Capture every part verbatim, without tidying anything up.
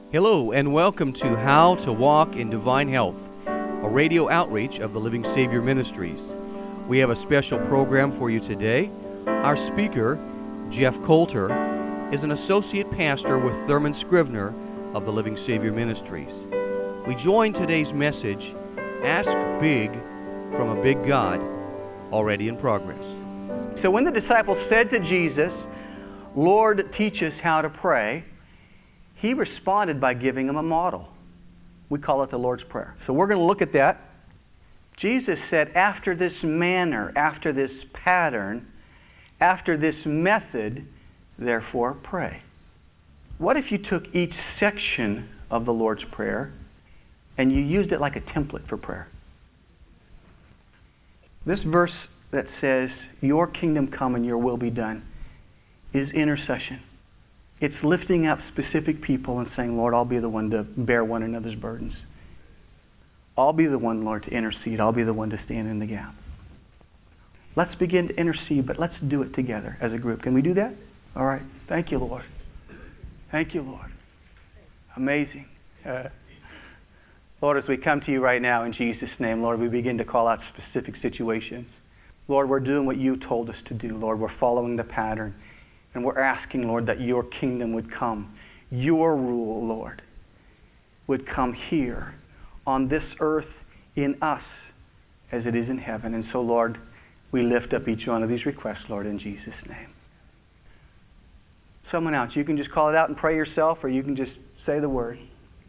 Hello, and welcome to How to Walk in Divine Health, a radio outreach of the Living Savior Ministries. We have a special program for you today. Our speaker, Jeff Coulter, is an associate pastor with Thurman Scrivener of the Living Savior Ministries. We join today's message, Ask Big from a Big God, already in progress. So when the disciples said to Jesus, "Lord, teach us how to pray," He responded by giving them a model. We call it the Lord's Prayer. So we're going to look at that. Jesus said, after this manner, after this pattern, after this method, therefore pray. What if you took each section of the Lord's Prayer and you used it like a template for prayer? This verse that says, "Your kingdom come and your will be done," is intercession. It's lifting up specific people and saying, "Lord, I'll be the one to bear one another's burdens. I'll be the one, Lord, to intercede. I'll be the one to stand in the gap." Let's begin to intercede, but let's do it together as a group. Can we do that? All right. Thank you, Lord. Thank you, Lord. Amazing. Uh, Lord, as we come to you right now in Jesus' name, Lord, we begin to call out specific situations. Lord, we're doing what you told us to do. Lord, we're following the pattern. And we're asking, Lord, that your kingdom would come. Your rule, Lord, would come here on this earth in us as it is in heaven. And so, Lord, we lift up each one of these requests, Lord, in Jesus' name. Someone else, you can just call it out and pray yourself, or you can just say the word.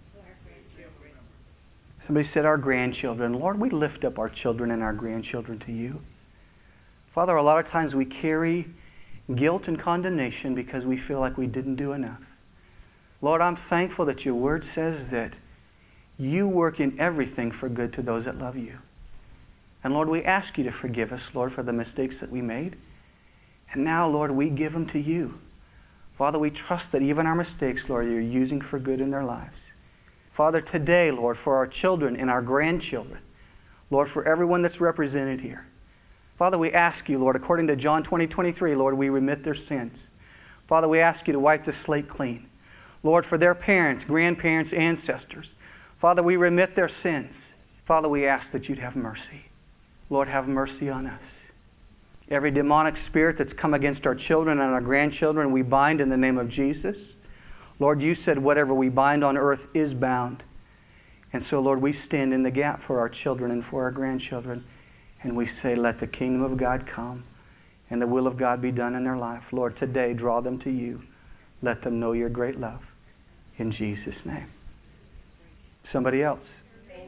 Somebody said our grandchildren. Lord, we lift up our children and our grandchildren to you. Father, a lot of times we carry guilt and condemnation because we feel like we didn't do enough. Lord, I'm thankful that your word says that you work in everything for good to those that love you. And Lord, we ask you to forgive us, Lord, for the mistakes that we made. And now, Lord, we give them to you. Father, we trust that even our mistakes, Lord, you're using for good in their lives. Father, today, Lord, for our children and our grandchildren, Lord, for everyone that's represented here, Father, we ask you, Lord, according to John twenty, twenty-three, Lord, we remit their sins. Father, we ask you to wipe the slate clean. Lord, for their parents, grandparents, ancestors, Father, we remit their sins. Father, we ask that you'd have mercy. Lord, have mercy on us. Every demonic spirit that's come against our children and our grandchildren, we bind in the name of Jesus. Lord, you said whatever we bind on earth is bound. And so, Lord, we stand in the gap for our children and for our grandchildren. And we say, let the kingdom of God come and the will of God be done in their life. Lord, today, draw them to you. Let them know your great love. In Jesus' name. Somebody else.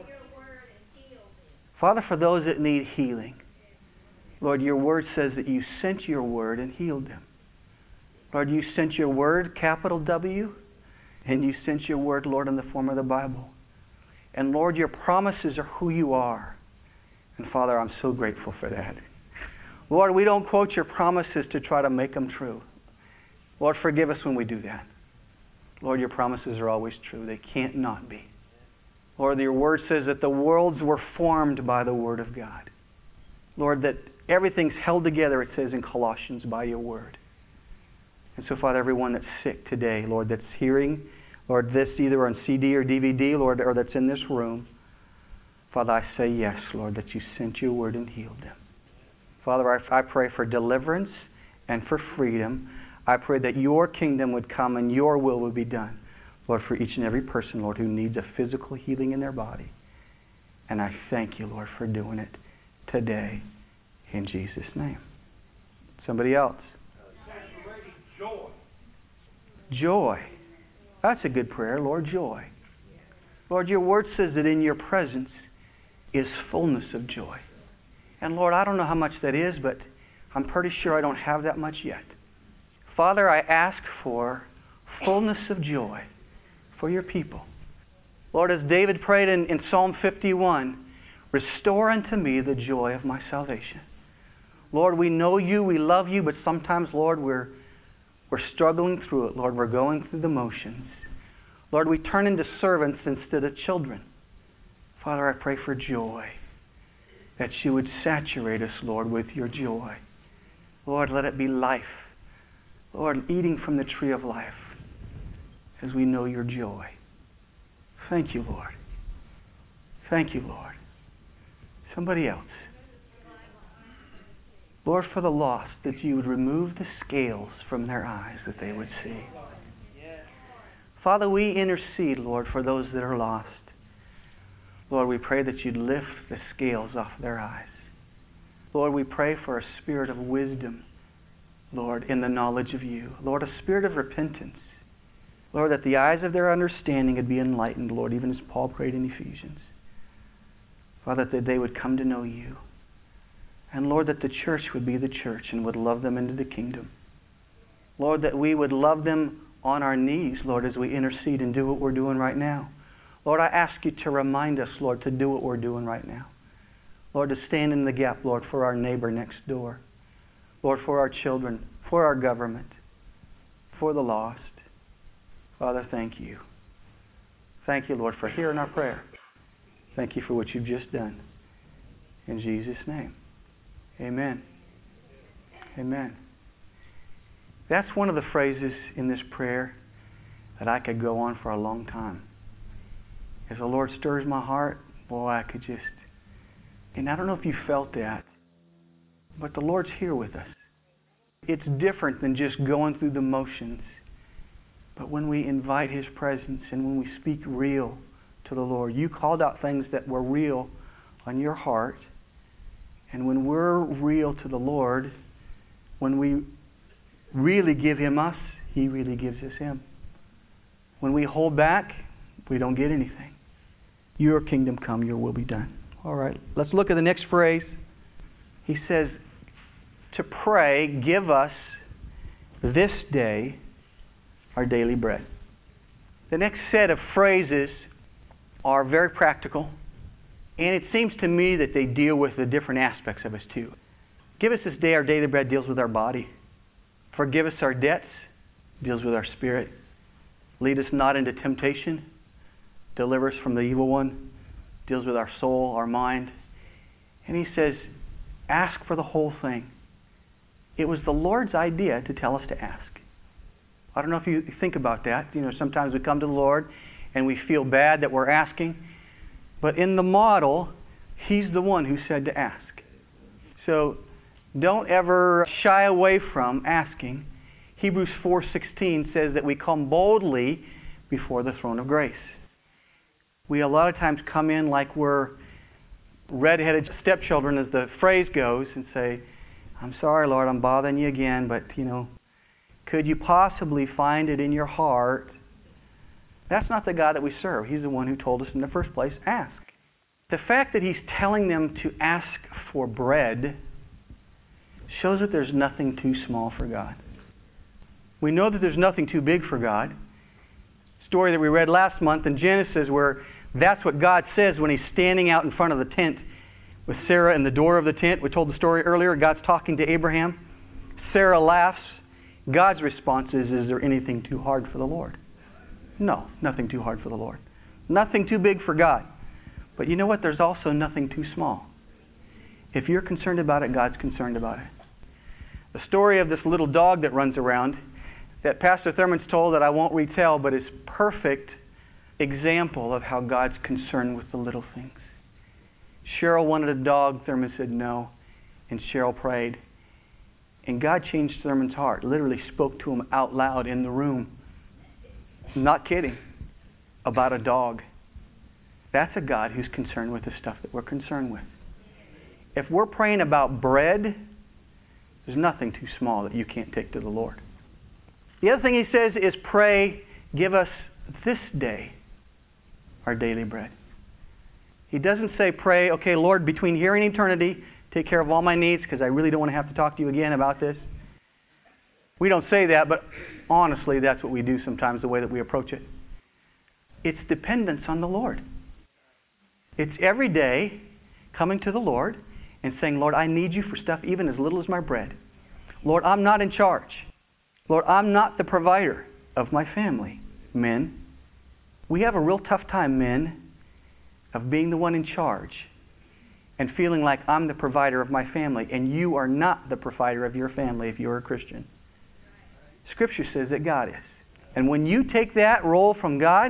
Father, for those that need healing, Lord, your word says that you sent your word and healed them. Lord, you sent your word, capital W, and you sent your word, Lord, in the form of the Bible. And Lord, your promises are who you are. And Father, I'm so grateful for that. Lord, we don't quote your promises to try to make them true. Lord, forgive us when we do that. Lord, your promises are always true. They can't not be. Lord, your word says that the worlds were formed by the word of God. Lord, that everything's held together, it says in Colossians, by your word. And so, Father, everyone that's sick today, Lord, that's hearing, Lord, this either on C D or D V D, Lord, or that's in this room, Father, I say yes, Lord, that you sent your word and healed them. Father, I, I pray for deliverance and for freedom. I pray that your kingdom would come and your will would be done, Lord, for each and every person, Lord, who needs a physical healing in their body. And I thank you, Lord, for doing it today in Jesus' name. Somebody else. Joy. Joy. That's a good prayer, Lord, joy. Lord, your word says that in your presence is fullness of joy. And Lord, I don't know how much that is, but I'm pretty sure I don't have that much yet. Father, I ask for fullness of joy for your people. Lord, as David prayed in, in Psalm fifty-one, restore unto me the joy of my salvation. Lord, we know you, we love you, but sometimes, Lord, we're, we're struggling through it. Lord, we're going through the motions. Lord, we turn into servants instead of children. Father, I pray for joy, that you would saturate us, Lord, with your joy. Lord, let it be life. Lord, eating from the tree of life as we know your joy. Thank you, Lord. Thank you, Lord. Somebody else. Lord, for the lost, that you would remove the scales from their eyes that they would see. Father, we intercede, Lord, for those that are lost. Lord, we pray that you'd lift the scales off their eyes. Lord, we pray for a spirit of wisdom, Lord, in the knowledge of you. Lord, a spirit of repentance. Lord, that the eyes of their understanding would be enlightened, Lord, even as Paul prayed in Ephesians. Father, that they would come to know you. And Lord, that the church would be the church and would love them into the kingdom. Lord, that we would love them on our knees, Lord, as we intercede and do what we're doing right now. Lord, I ask you to remind us, Lord, to do what we're doing right now. Lord, to stand in the gap, Lord, for our neighbor next door. Lord, for our children, for our government, for the lost. Father, thank you. Thank you, Lord, for hearing our prayer. Thank you for what you've just done. In Jesus' name, amen. Amen. That's one of the phrases in this prayer that I could go on for a long time. As the Lord stirs my heart, boy, I could just... And I don't know if you felt that, but the Lord's here with us. It's different than just going through the motions. But when we invite His presence and when we speak real to the Lord, you called out things that were real on your heart. And when we're real to the Lord, when we really give Him us, He really gives us Him. When we hold back, we don't get anything. Your kingdom come, your will be done. All right, let's look at the next phrase. He says, to pray, give us this day our daily bread. The next set of phrases are very practical, and it seems to me that they deal with the different aspects of us too. Give us this day our daily bread deals with our body. Forgive us our debts deals with our spirit. Lead us not into temptation. Deliver us from the evil one. Deals with our soul, our mind. And he says, ask for the whole thing. It was the Lord's idea to tell us to ask. I don't know if you think about that. You know, sometimes we come to the Lord and we feel bad that we're asking. But in the model, He's the one who said to ask. So don't ever shy away from asking. Hebrews four sixteen says that we come boldly before the throne of grace. We a lot of times come in like we're red-headed stepchildren, as the phrase goes, and say, I'm sorry, Lord, I'm bothering you again, but, you know, could you possibly find it in your heart? That's not the God that we serve. He's the one who told us in the first place, ask. The fact that He's telling them to ask for bread shows that there's nothing too small for God. We know that there's nothing too big for God. Story that we read last month in Genesis, where that's what God says when He's standing out in front of the tent with Sarah in the door of the tent. We told the story earlier. God's talking to Abraham. Sarah laughs. God's response is, is there anything too hard for the Lord? No, nothing too hard for the Lord. Nothing too big for God. But you know what? There's also nothing too small. If you're concerned about it, God's concerned about it. The story of this little dog that runs around that Pastor Thurman's told that I won't retell, but is perfect example of how God's concerned with the little things. Cheryl wanted a dog. Thurman said no. And Cheryl prayed. And God changed Thurman's heart. Literally spoke to him out loud in the room. Not kidding. About a dog. That's a God who's concerned with the stuff that we're concerned with. If we're praying about bread, there's nothing too small that you can't take to the Lord. The other thing he says is pray, give us this day our daily bread. He doesn't say pray, okay, Lord, between here and eternity, take care of all my needs because I really don't want to have to talk to you again about this. We don't say that, but honestly, that's what we do sometimes, the way that we approach it. It's dependence on the Lord. It's every day coming to the Lord and saying, Lord, I need you for stuff even as little as my bread. Lord, I'm not in charge. Lord, I'm not the provider of my family. Men, we have a real tough time, men, of being the one in charge and feeling like I'm the provider of my family, and you are not the provider of your family if you're a Christian. Scripture says that God is. And when you take that role from God,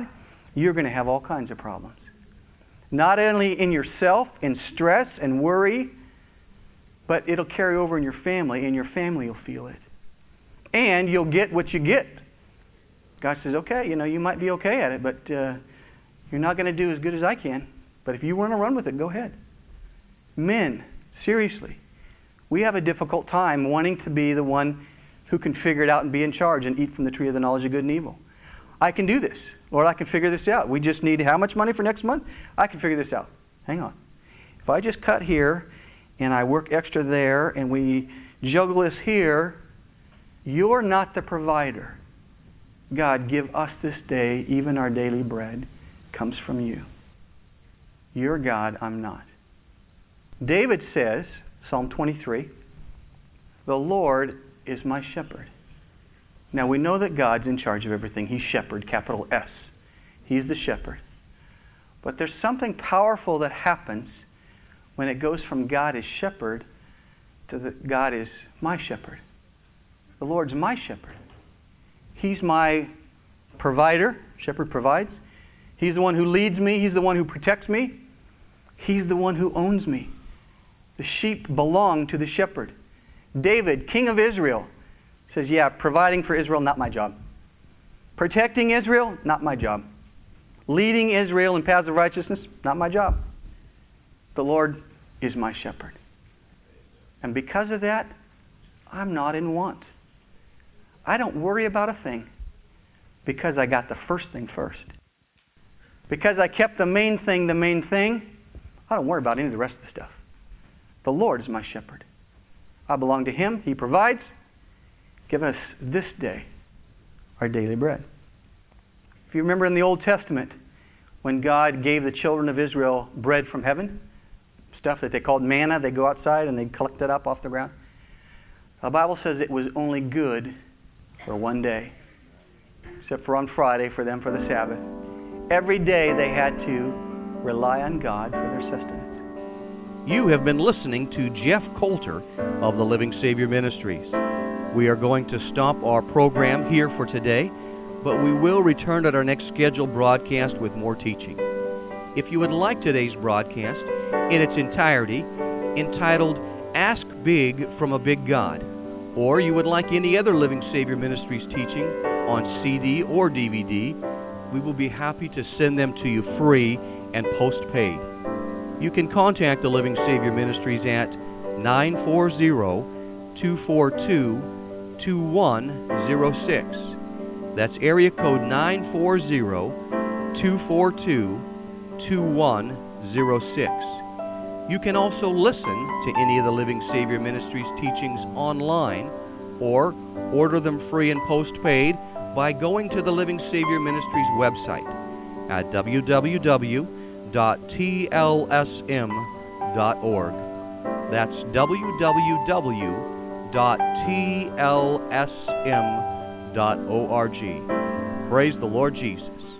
you're going to have all kinds of problems. Not only in yourself, in stress and worry, but it'll carry over in your family, and your family will feel it. And you'll get what you get. God says, okay, you know, you might be okay at it, but uh, you're not going to do as good as I can. But if you want to run with it, go ahead. Men, seriously, we have a difficult time wanting to be the one who can figure it out and be in charge and eat from the tree of the knowledge of good and evil. I can do this. Lord, I can figure this out. We just need how much money for next month? I can figure this out. Hang on. If I just cut here and I work extra there and we juggle this here, you're not the provider. God, give us this day even our daily bread comes from you. You're God, I'm not. David says, Psalm twenty-three, the Lord is my shepherd. Now we know that God's in charge of everything. He's shepherd, capital S. He's the shepherd. But there's something powerful that happens when it goes from God is shepherd to the God is my shepherd. The Lord's my shepherd. He's my provider. Shepherd provides. He's the one who leads me. He's the one who protects me. He's the one who owns me. The sheep belong to the shepherd. David, king of Israel, says, yeah, providing for Israel, not my job. Protecting Israel, not my job. Leading Israel in paths of righteousness, not my job. The Lord is my shepherd. And because of that, I'm not in want. I don't worry about a thing because I got the first thing first. Because I kept the main thing the main thing, I don't worry about any of the rest of the stuff. The Lord is my shepherd. I belong to Him. He provides. Give us this day our daily bread. If you remember in the Old Testament, when God gave the children of Israel bread from heaven, stuff that they called manna, they go outside and they collect it up off the ground. The Bible says it was only good for one day, except for on Friday for them for the Sabbath. Every day they had to rely on God for their sustenance. You have been listening to Jeff Coulter of the Living Savior Ministries. We are going to stop our program here for today, but we will return at our next scheduled broadcast with more teaching. If you would like today's broadcast in its entirety, entitled Ask Big from a Big God, or you would like any other Living Savior Ministries teaching on C D or D V D, we will be happy to send them to you free and post-paid. You can contact the Living Savior Ministries at nine four zero, two four two, two one zero six. That's area code nine four zero, two four two, two one zero six. You can also listen to any of the Living Savior Ministries teachings online or order them free and post-paid by going to the Living Savior Ministries website at w w w dot t l s m dot org. That's w w w dot t l s m dot org. Praise the Lord Jesus.